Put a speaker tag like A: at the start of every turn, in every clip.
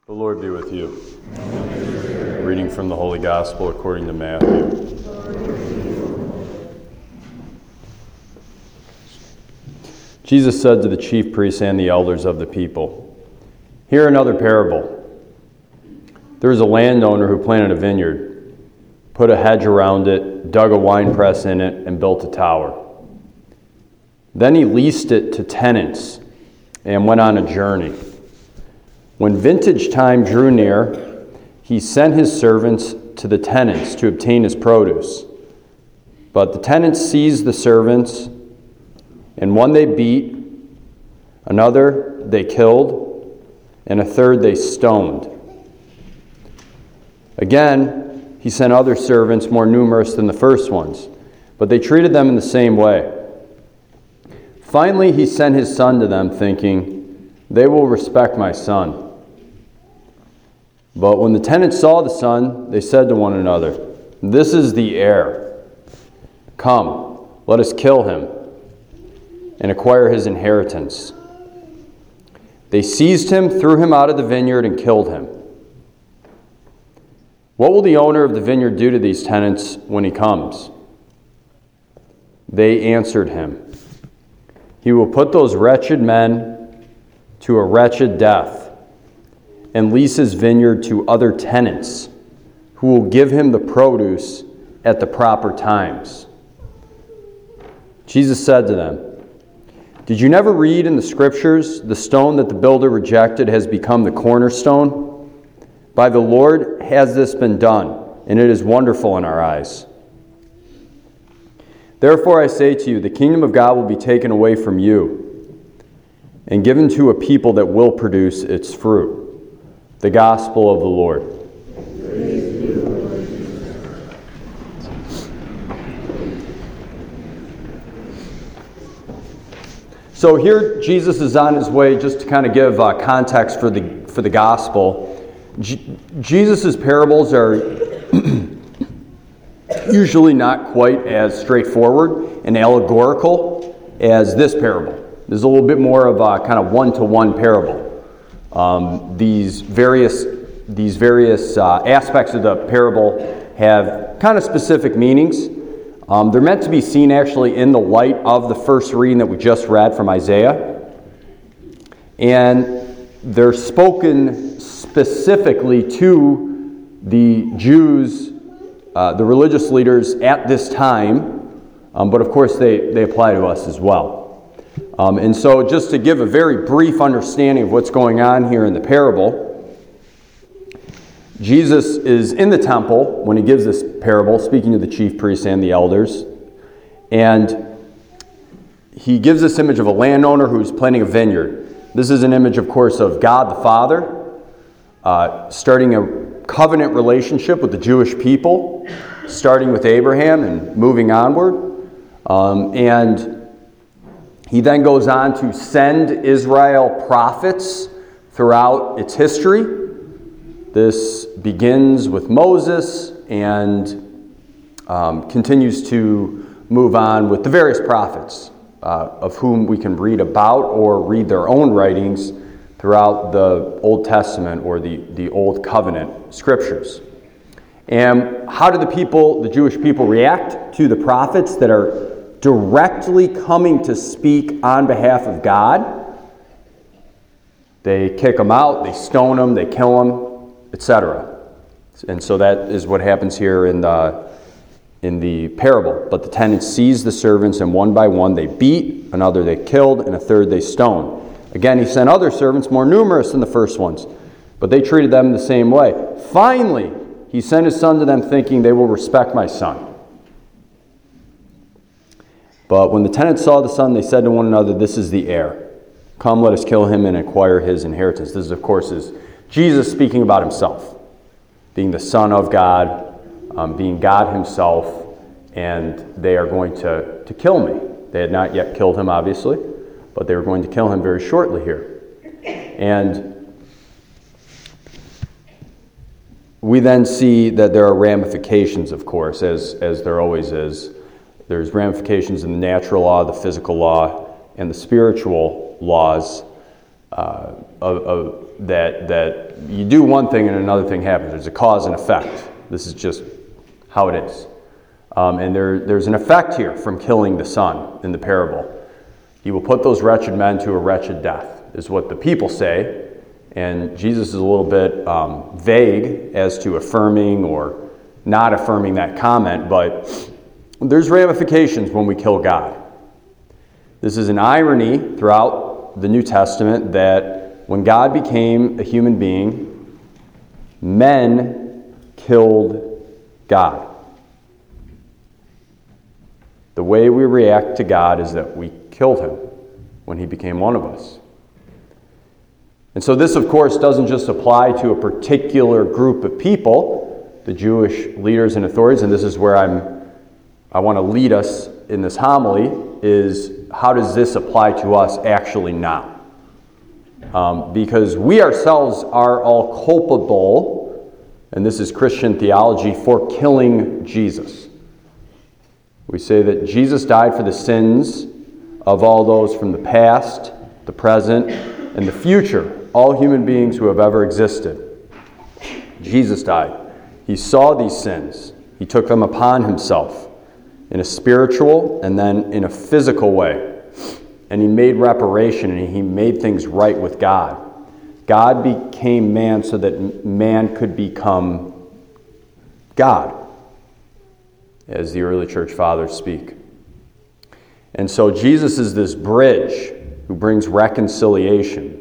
A: The Lord be with you. Reading from the Holy Gospel according to Matthew. Jesus said to the chief priests and the elders of the people, "Hear another parable. There was a landowner who planted a vineyard, put a hedge around it, dug a winepress in it, and built a tower. Then he leased it to tenants and went on a journey. When vintage time drew near, he sent his servants to the tenants to obtain his produce. But the tenants seized the servants, and one they beat, another they killed, and a third they stoned. Again, he sent other servants more numerous than the first ones, but they treated them in the same way. Finally, he sent his son to them, thinking, 'They will respect my son.' But when the tenants saw the son, they said to one another, 'This is the heir. Come, let us kill him and acquire his inheritance.' They seized him, threw him out of the vineyard, and killed him. What will the owner of the vineyard do to these tenants when he comes?" They answered him, "He will put those wretched men to a wretched death and lease his vineyard to other tenants who will give him the produce at the proper times." Jesus said to them, "Did you never read in the Scriptures, 'The stone that the builder rejected has become the cornerstone'? By the Lord has this been done, and it is wonderful in our eyes. Therefore I say to you, the kingdom of God will be taken away from you and given to a people that will produce its fruit." The Gospel of the Lord. So here Jesus is on his way, just to kind of give context for the Gospel. Jesus' parables are usually not quite as straightforward and allegorical as this parable. There's a little bit more of a kind of one-to-one parable. These various aspects of the parable have kind of specific meanings. They're meant to be seen actually in the light of the first reading that we just read from Isaiah. And they're spoken specifically to the Jews, the religious leaders at this time, but of course they apply to us as well. And so just to give a very brief understanding of what's going on here in the parable, Jesus is in the temple when he gives this parable, speaking to the chief priests and the elders. And he gives this image of a landowner who's planting a vineyard. This is an image, of course, of God the Father, starting a covenant relationship with the Jewish people, starting with Abraham and moving onward. And he then goes on to send Israel prophets throughout its history. This begins with Moses and continues to move on with the various prophets, of whom we can read about or read their own writings throughout the Old Testament or the Old Covenant scriptures. And how do the Jewish people react to the prophets that are directly coming to speak on behalf of God? They kick them out, they stone them, they kill them, etc. And so that is what happens here in the parable. But the tenants seized the servants, and one by one they beat, another they killed, and a third they stoned. Again, he sent other servants more numerous than the first ones, but they treated them the same way. Finally, he sent his son to them, thinking, "They will respect my son." But when the tenants saw the son, they said to one another, "This is the heir. Come, let us kill him and acquire his inheritance." This, of course, is Jesus speaking about himself, being the Son of God, being God himself, and they are going to kill me. They had not yet killed him, obviously, but they were going to kill him very shortly here. And we then see that there are ramifications, of course, as there always is. There's ramifications in the natural law, the physical law, and the spiritual laws of that you do one thing and another thing happens. There's a cause and effect. This is just how it is. And there's an effect here from killing the son in the parable. He will put those wretched men to a wretched death, is what the people say. And Jesus is a little bit vague as to affirming or not affirming that comment, but there's ramifications when we kill God. This is an irony throughout the New Testament that when God became a human being, men killed God. The way we react to God is that we killed him when he became one of us. And so this, of course, doesn't just apply to a particular group of people, the Jewish leaders and authorities, and this is where I want to lead us in this homily, is how does this apply to us actually now? Because we ourselves are all culpable, and this is Christian theology, for killing Jesus. We say that Jesus died for the sins of all those from the past, the present, and the future, all human beings who have ever existed. Jesus died. He saw these sins. He took them upon himself in a spiritual and then in a physical way. And he made reparation and he made things right with God. God became man so that man could become God, as the early church fathers speak. And so Jesus is this bridge who brings reconciliation.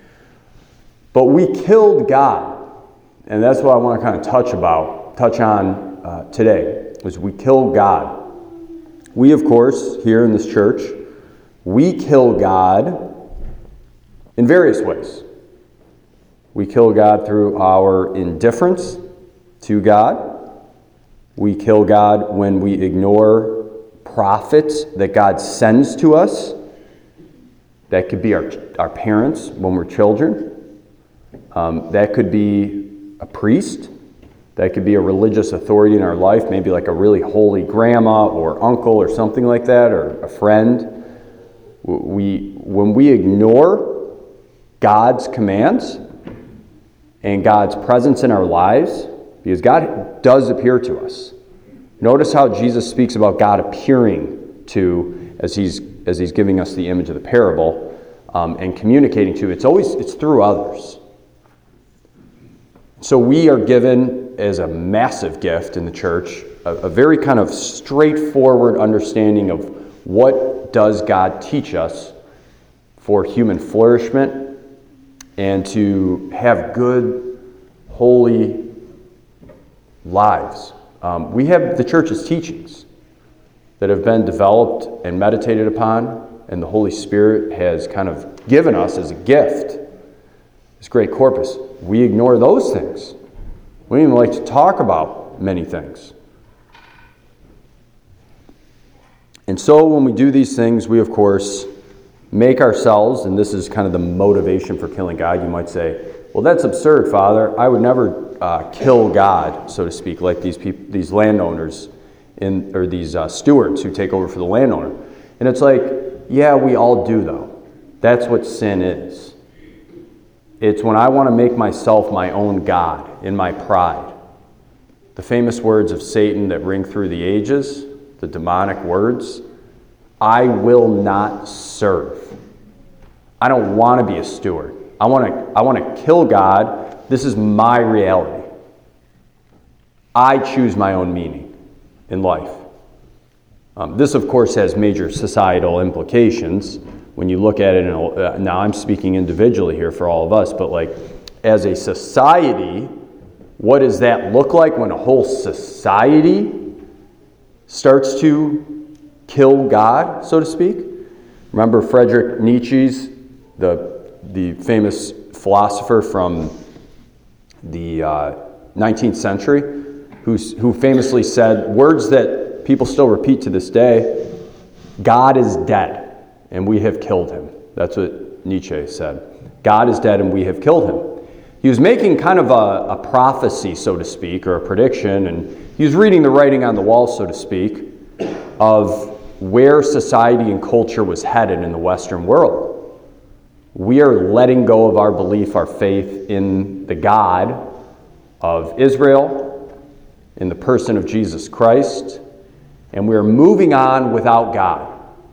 A: But we killed God, and that's what I want to kind of touch on today, is we killed God. We, of course, here in this church, we kill God in various ways. We kill God through our indifference to God. We kill God when we ignore prophets that God sends to us. That could be our parents when we're children. That could be a priest. That could be a religious authority in our life, maybe like a really holy grandma or uncle or something like that, or a friend. When we ignore God's commands and God's presence in our lives, because God does appear to us. Notice how Jesus speaks about God appearing to, as he's giving us the image of the parable, and communicating to. It's through others. So we are given as a massive gift in the church a very kind of straightforward understanding of what does God teach us for human flourishment and to have good, holy lives. We have the church's teachings that have been developed and meditated upon, and the Holy Spirit has kind of given us as a gift, this great corpus. We ignore those things. We don't even like to talk about many things. And so when we do these things, we, of course, make ourselves, and this is kind of the motivation for killing God, you might say, well, that's absurd, Father. I would never kill God, so to speak, like these landowners or these stewards who take over for the landowner. And it's like, yeah, we all do, though. That's what sin is. It's when I want to make myself my own God in my pride. The famous words of Satan that ring through the ages, the demonic words, I will not serve. I don't want to be a steward. I want to kill God. This is my reality. I choose my own meaning in life. This, of course, has major societal implications when you look at it. Now, I'm speaking individually here for all of us, but like as a society, what does that look like when a whole society starts to kill God, so to speak? Remember Friedrich Nietzsche's, the famous philosopher from the 19th century, who famously said words that people still repeat to this day: God is dead, and we have killed him. That's what Nietzsche said. God is dead, and we have killed him. He was making kind of a prophecy, so to speak, or a prediction, and he was reading the writing on the wall, so to speak, of where society and culture was headed in the Western world. We are letting go of our belief, our faith in the God of Israel, in the person of Jesus Christ, and we are moving on without God.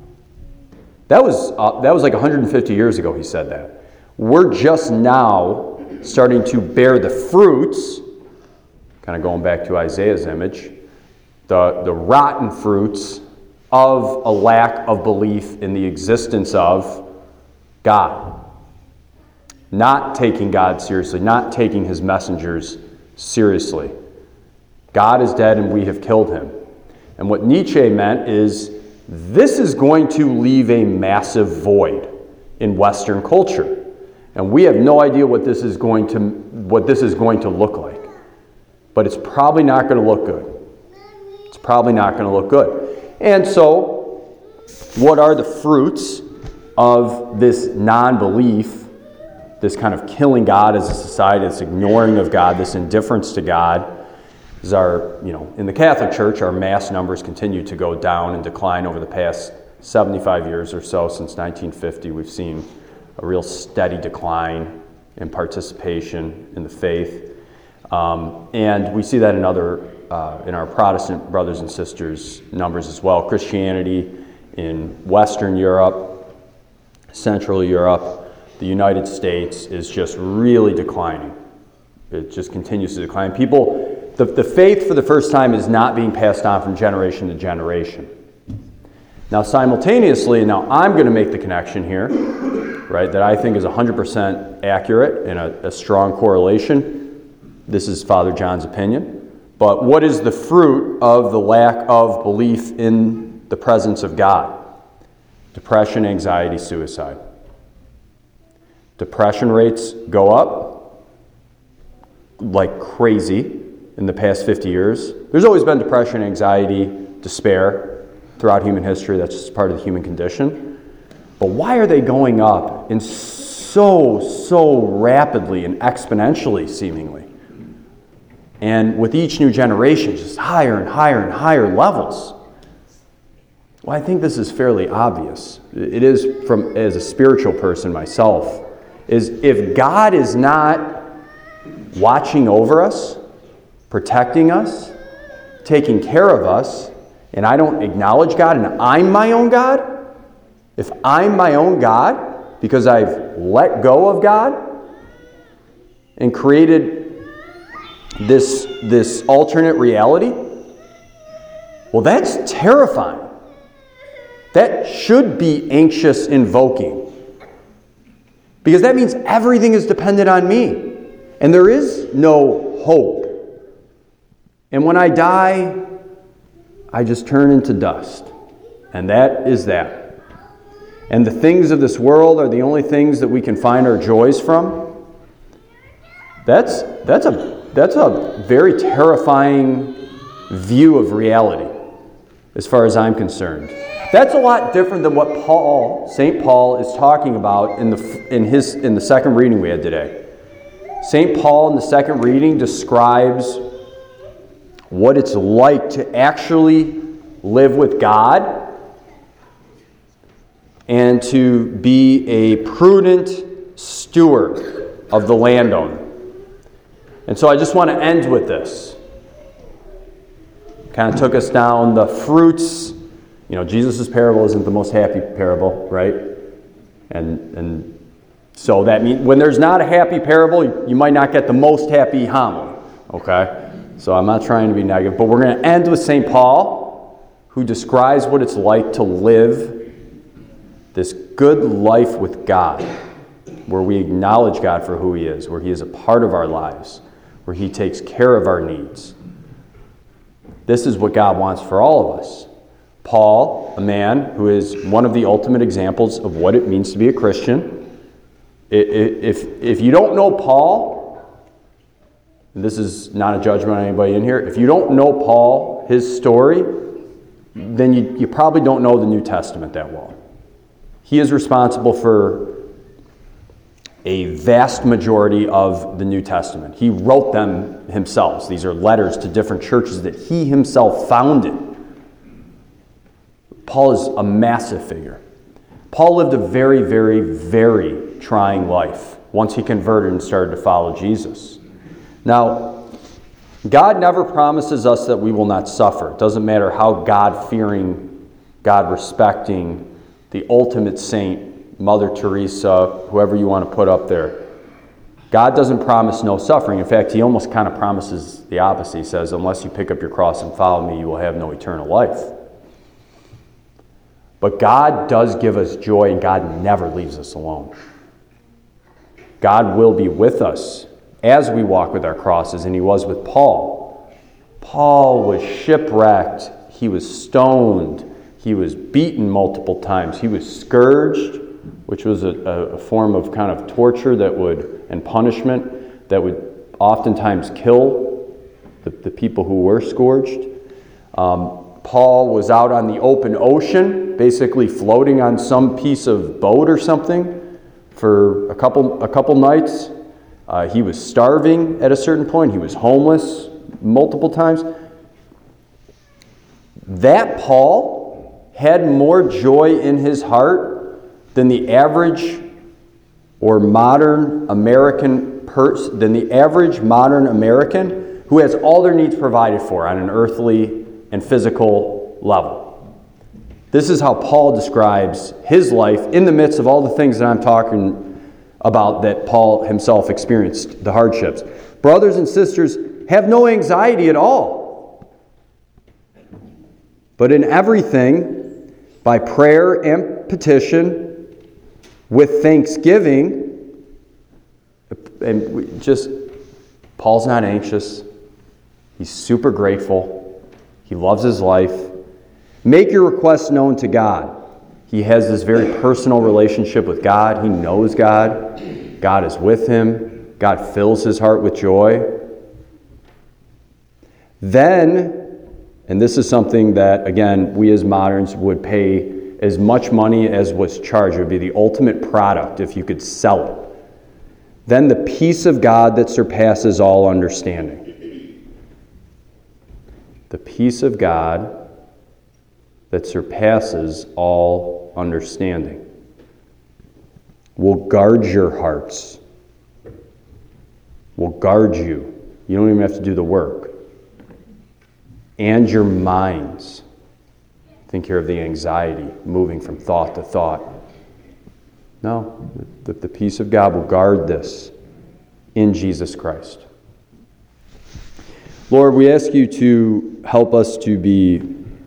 A: That was like 150 years ago he said that. We're just now starting to bear the fruits, kind of going back to Isaiah's image, the rotten fruits of a lack of belief in the existence of God. Not taking God seriously, not taking his messengers seriously. God is dead and we have killed him. And what Nietzsche meant is this is going to leave a massive void in Western culture. And we have no idea what this is going to look like. But it's probably not going to look good. It's probably not going to look good. And so, what are the fruits of this non-belief, this kind of killing God as a society, this ignoring of God, this indifference to God? Is in the Catholic Church, our mass numbers continue to go down and decline over the past 75 years or so. Since 1950, we've seen a real steady decline in participation in the faith. And we see that in our Protestant brothers and sisters numbers as well. Christianity in Western Europe, Central Europe, the United States is just really declining. It just continues to decline. The faith for the first time is not being passed on from generation to generation. Now simultaneously, now I'm going to make the connection here, right, that I think is 100% accurate and a strong correlation. This is Father John's opinion. But what is the fruit of the lack of belief in the presence of God? Depression, anxiety, suicide. Depression rates go up like crazy in the past 50 years. There's always been depression, anxiety, despair throughout human history. That's just part of the human condition. But why are they going up in so rapidly and exponentially, seemingly? And with each new generation, just higher and higher and higher levels. Well, I think this is fairly obvious. It is, as a spiritual person myself, is if God is not watching over us, protecting us, taking care of us, and I don't acknowledge God and I'm my own God, if I'm my own God because I've let go of God and created this alternate reality, well, that's terrifying. That should be anxious invoking. Because that means everything is dependent on me. And there is no hope. And when I die, I just turn into dust. And that is that. And the things of this world are the only things that we can find our joys from. That's a very terrifying view of reality, as far as I'm concerned. That's a lot different than what St. Paul is talking about in the second reading we had today. St. Paul in the second reading describes what it's like to actually live with God and to be a prudent steward of the landowner. And so I just want to end with this. Kind of took us down the fruits. Jesus' parable isn't the most happy parable, right? And so that means when there's not a happy parable, you might not get the most happy homily, okay? So I'm not trying to be negative, but we're going to end with St. Paul, who describes what it's like to live this good life with God, where we acknowledge God for who he is, where he is a part of our lives, where he takes care of our needs. This is what God wants for all of us. Paul, a man who is one of the ultimate examples of what it means to be a Christian. If you don't know Paul, and this is not a judgment on anybody in here, if you don't know Paul, his story, then you probably don't know the New Testament that well. He is responsible for a vast majority of the New Testament. He wrote them himself. These are letters to different churches that he himself founded. Paul is a massive figure. Paul lived a very, very, very trying life once he converted and started to follow Jesus. Now, God never promises us that we will not suffer. It doesn't matter how God-fearing, God-respecting, the ultimate saint, Mother Teresa, whoever you want to put up there. God doesn't promise no suffering. In fact, he almost kind of promises the opposite. He says, unless you pick up your cross and follow me, you will have no eternal life. But God does give us joy, and God never leaves us alone. God will be with us as we walk with our crosses, and he was with Paul. Paul was shipwrecked. He was stoned. He was beaten multiple times. He was scourged, which was a form of kind of torture and punishment that would oftentimes kill the people who were scourged. Paul was out on the open ocean, basically floating on some piece of boat or something for a couple nights. He was starving at a certain point. He was homeless multiple times. That Paul had more joy in his heart than the average modern American who has all their needs provided for on an earthly and physical level. This is how Paul describes his life in the midst of all the things that I'm talking about that Paul himself experienced, the hardships. Brothers and sisters, have no anxiety at all, but in everything, by prayer and petition, with thanksgiving, and Paul's not anxious. He's super grateful. He loves his life. Make your requests known to God. He has this very personal relationship with God. He knows God. God is with him. God fills his heart with joy. Then, and this is something that, again, we as moderns would pay as much money as was charged. It would be the ultimate product if you could sell it. Then the peace of God that surpasses all understanding. The peace of God that surpasses all understanding will guard your hearts, will guard you. You don't even have to do the work. And your minds. Think here of the anxiety moving from thought to thought. No, the peace of God will guard this in Jesus Christ. Lord, we ask you to help us to be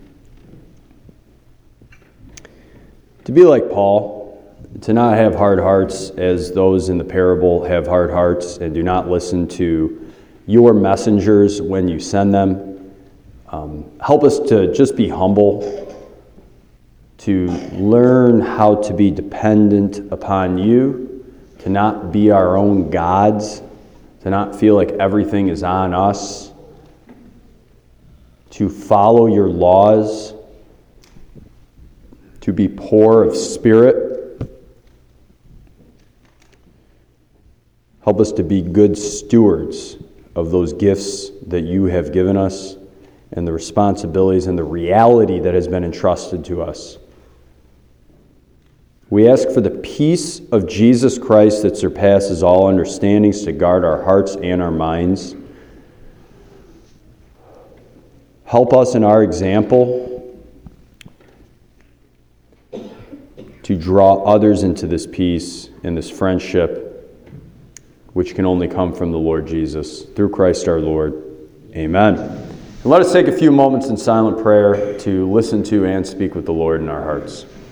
A: like Paul, to not have hard hearts as those in the parable have hard hearts and do not listen to your messengers when you send them. Help us to just be humble, to learn how to be dependent upon you, to not be our own gods, to not feel like everything is on us, to follow your laws, to be poor of spirit. Help us to be good stewards of those gifts that you have given us and the responsibilities and the reality that has been entrusted to us. We ask for the peace of Jesus Christ that surpasses all understandings to guard our hearts and our minds. Help us in our example to draw others into this peace and this friendship, which can only come from the Lord Jesus. Through Christ our Lord. Amen. And let us take a few moments in silent prayer to listen to and speak with the Lord in our hearts.